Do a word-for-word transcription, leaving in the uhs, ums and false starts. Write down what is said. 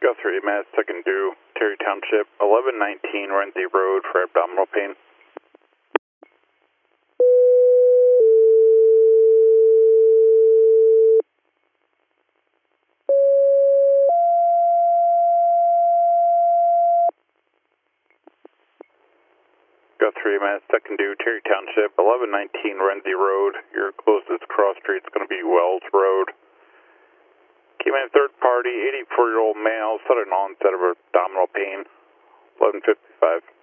Guthrie, Mass, second due, Terry Township, eleven nineteen Renzi Road for abdominal pain. Guthrie, Mass, second due, Terry Township, eleven nineteen Renzi Road. Your closest cross street is going to be Wells Road. Came in third party, eighty-four-year-old male, sudden onset of abdominal pain, eleven fifty-five.